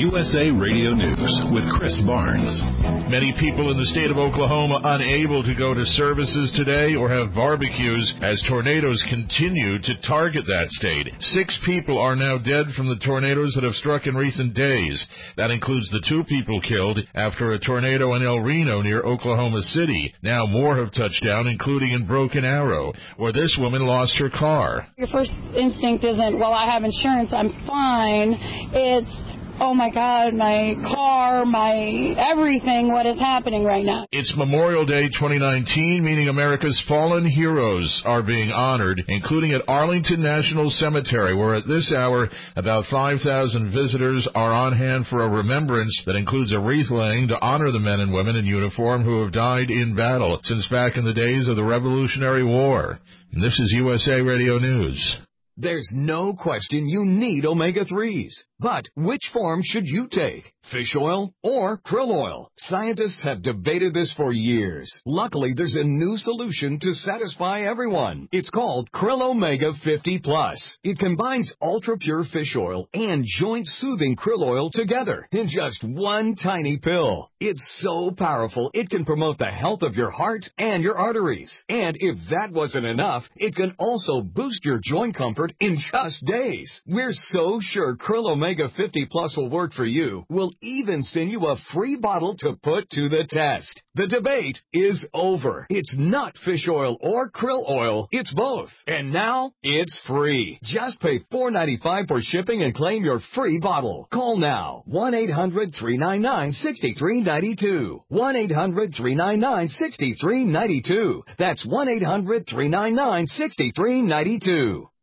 USA Radio News with Chris Barnes. Many people in the state of Oklahoma unable to go to services today or have barbecues as tornadoes continue to target that state. 6 people are now dead from the tornadoes that have struck in recent days. That includes the 2 people killed after a tornado in El Reno near Oklahoma City. Now more have touched down, including in Broken Arrow, where this woman lost her car. Your first instinct isn't, well, I have insurance, I'm fine. It's, oh my God, my car, my everything, what is happening right now? It's Memorial Day 2019, meaning America's fallen heroes are being honored, including at Arlington National Cemetery, where at this hour, about 5,000 visitors are on hand for a remembrance that includes a wreath laying to honor the men and women in uniform who have died in battle since back in the days of the Revolutionary War. And this is USA Radio News. There's no question you need omega-3s. But which form should you take? Fish oil or krill oil? Scientists have debated this for years. Luckily, there's a new solution to satisfy everyone. It's called Krill Omega 50 Plus. It combines ultra-pure fish oil and joint-soothing krill oil together in just one tiny pill. It's so powerful, it can promote the health of your heart and your arteries. And if that wasn't enough, it can also boost your joint comfort in just days. We're so sure Krill Omega 50 Plus will work for you. We'll even send you a free bottle to put to the test. The debate is over. It's not fish oil or krill oil. It's both. And now it's free. Just pay $4.95 for shipping and claim your free bottle. Call now. 1-800-399-6392. 1-800-399-6392. That's 1-800-399-6392.